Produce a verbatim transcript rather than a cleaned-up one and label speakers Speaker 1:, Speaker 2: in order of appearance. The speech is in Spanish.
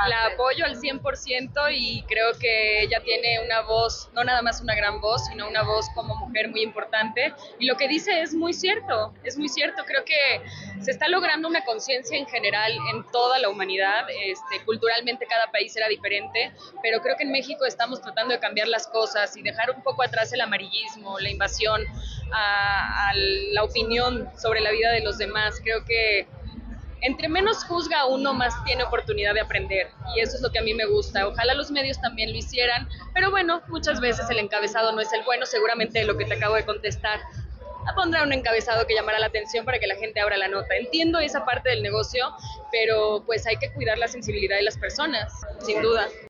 Speaker 1: La apoyo al cien por ciento y creo que ella tiene una voz, no nada más una gran voz, sino una voz como mujer muy importante. Y lo que dice es muy cierto, es muy cierto. Creo que se está logrando una conciencia en general en toda la humanidad. Este, culturalmente cada país era diferente, pero creo que en México estamos tratando de cambiar las cosas y dejar un poco atrás el amarillismo, la invasión a, a la opinión sobre la vida de los demás. Creo que entre menos juzga uno, más tiene oportunidad de aprender, y eso es lo que a mí me gusta. Ojalá los medios también lo hicieran, pero bueno, muchas veces el encabezado no es el bueno. Seguramente lo que te acabo de contestar pondrá un encabezado que llamará la atención para que la gente abra la nota. Entiendo esa parte del negocio, pero pues hay que cuidar la sensibilidad de las personas, sin duda.